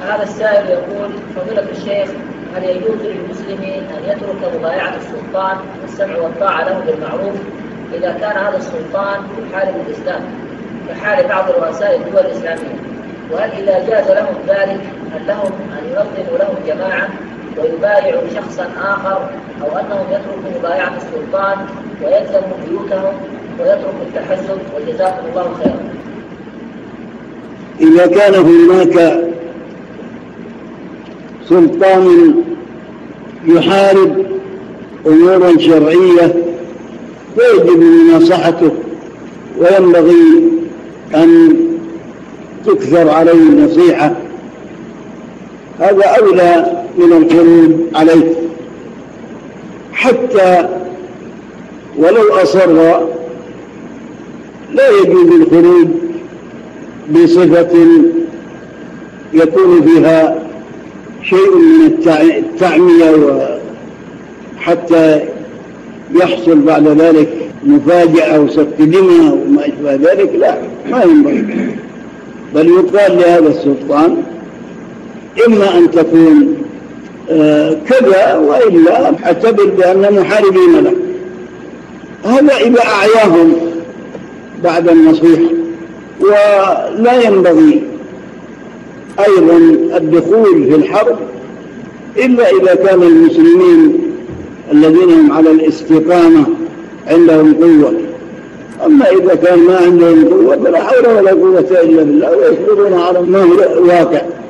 هذا السائل يقول: فضيلة الشيخ، هل يجوز للمسلم أن يترك مبايعة السلطان والسمع والطاعة له بالمعروف إذا كان هذا السلطان يحارب الإسلام كحال بعض رؤساء الدول الإسلامية؟ وهل إذا جاز لهم ذلك هل لهم أن ينظموا لهم جماعة ويبايعوا شخصا آخر، أو أنهم يتركوا مبايعة السلطان ويلزموا بيوتهم ويتركوا التحزب؟ وجزاكم الله خيرا. إذا كان هناك سلطان يحارب أمورا شرعية فيجب مناصحته، وينبغي أن تكثر عليه النصيحة، هذا أولى من الخروج عليه. حتى ولو أصر لا يجوز الخروج بصفة يكون فيها شيء من التعمية وحتى يحصل بعد ذلك مفاجأة أو سفك دماء وما أشبه ذلك، لا، ما ينبغي. بل يقال لهذا السلطان: إما أن تكون كذا، وإلا اعتبر بأن محاربين له. هذا إذا أعياهم بعد النصيحة. ولا ينبغي أيضا الدخول في الحرب إلا إذا كان المسلمين الذين هم على الاستقامة عندهم قوة. أما إذا كان ما عندهم قوة فلا حول ولا قوة إلا بالله، ويصبرون على ما هو واقع.